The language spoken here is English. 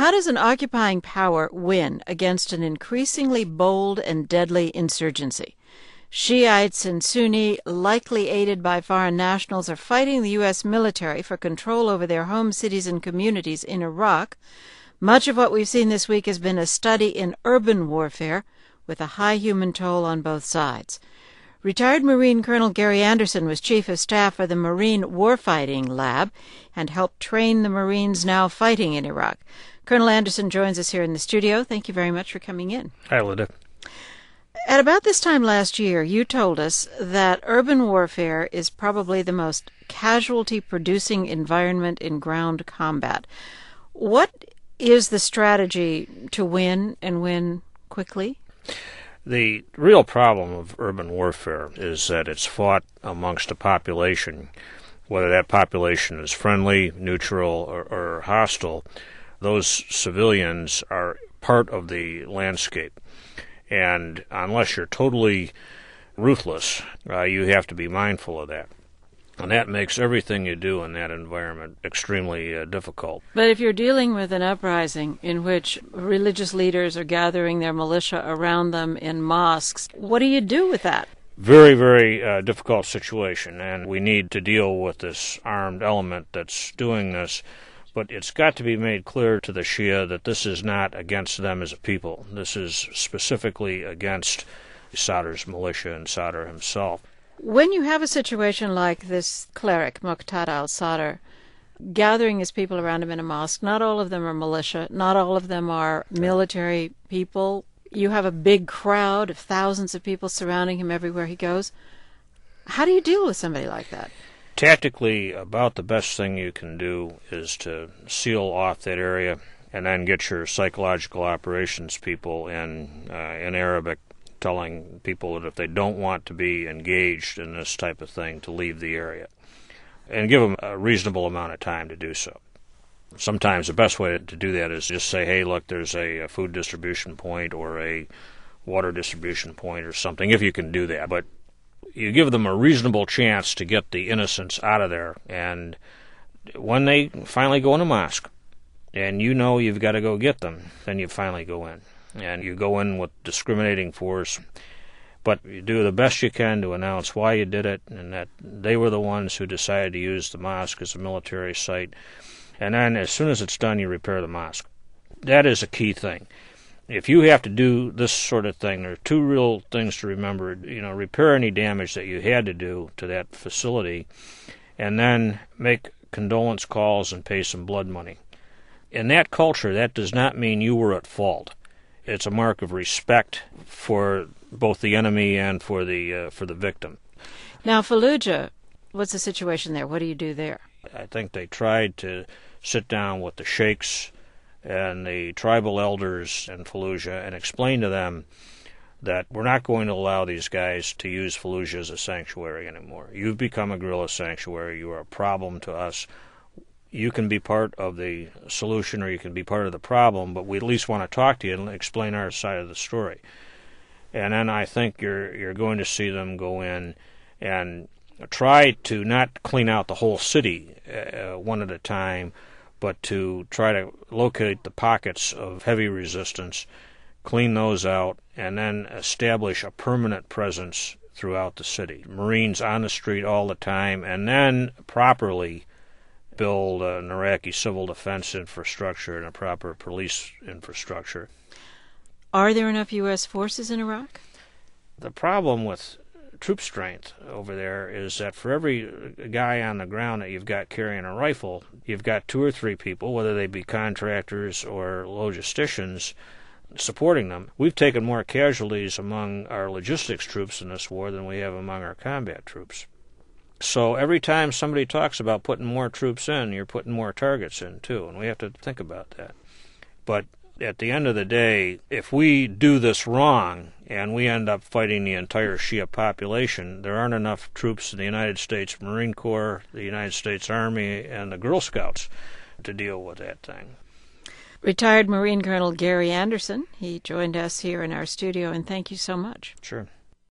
How does an occupying power win against an increasingly bold and deadly insurgency? Shiites and Sunni, likely aided by foreign nationals, are fighting the U.S. military for control over their home cities and communities in Iraq. Much of what we've seen this week has been a study in urban warfare, with a high human toll on both sides. Retired Marine Colonel Gary Anderson was Chief of Staff for the Marine Warfighting Lab and helped train the Marines now fighting in Iraq. Colonel Anderson joins us here in the studio. Thank you very much for coming in. Hi, Linda. At about this time last year, you told us that urban warfare is probably the most casualty-producing environment in ground combat. What is the strategy to win and win quickly? The real problem of urban warfare is that it's fought amongst a population, whether that population is friendly, neutral, or hostile. Those civilians are part of the landscape. And unless you're totally ruthless, you have to be mindful of that. And that makes everything you do in that environment extremely difficult. But if you're dealing with an uprising in which religious leaders are gathering their militia around them in mosques, what do you do with that? Very, very difficult situation, and we need to deal with this armed element that's doing this. But it's got to be made clear to the Shia that this is not against them as a people. This is specifically against Sadr's militia and Sadr himself. When you have a situation like this cleric, Muqtada al-Sadr, gathering his people around him in a mosque, not all of them are militia, not all of them are military people. You have a big crowd of thousands of people surrounding him everywhere he goes. How do you deal with somebody like that? Tactically, about the best thing you can do is to seal off that area and then get your psychological operations people in Arabic, telling people that if they don't want to be engaged in this type of thing, to leave the area, and give them a reasonable amount of time to do so. Sometimes the best way to do that is just say, hey, look, there's a food distribution point or a water distribution point or something, if you can do that. But you give them a reasonable chance to get the innocents out of there. And when they finally go in a mosque, and you know you've got to go get them, then you finally go in. And you go in with discriminating force, but you do the best you can to announce why you did it, and that they were the ones who decided to use the mosque as a military site. And then as soon as it's done, you repair the mosque. That is a key thing. If you have to do this sort of thing, there are two real things to remember. Repair any damage that you had to do to that facility, and then make condolence calls and pay some blood money. In that culture, that does not mean you were at fault. It's a mark of respect for both the enemy and for the victim. Now, Fallujah, what's the situation there? What do you do there? I think they tried to sit down with the sheikhs and the tribal elders in Fallujah and explain to them that we're not going to allow these guys to use Fallujah as a sanctuary anymore. You've become a guerrilla sanctuary. You are a problem to us. You can be part of the solution or you can be part of the problem, but we at least want to talk to you and explain our side of the story. And then I think you're going to see them go in and try to not clean out the whole city one at a time, but to try to locate the pockets of heavy resistance, clean those out, and then establish a permanent presence throughout the city. Marines on the street all the time, and then properly build an Iraqi civil defense infrastructure and a proper police infrastructure. Are there enough U.S. forces in Iraq? The problem with troop strength over there is that for every guy on the ground that you've got carrying a rifle, you've got 2 or 3 people, whether they be contractors or logisticians, supporting them. We've taken more casualties among our logistics troops in this war than we have among our combat troops. So every time somebody talks about putting more troops in, you're putting more targets in too, and we have to think about that. But at the end of the day, if we do this wrong and we end up fighting the entire Shia population, there aren't enough troops in the United States Marine Corps, the United States Army, and the Girl Scouts to deal with that thing. Retired Marine Colonel Gary Anderson, he joined us here in our studio, and thank you so much. Sure.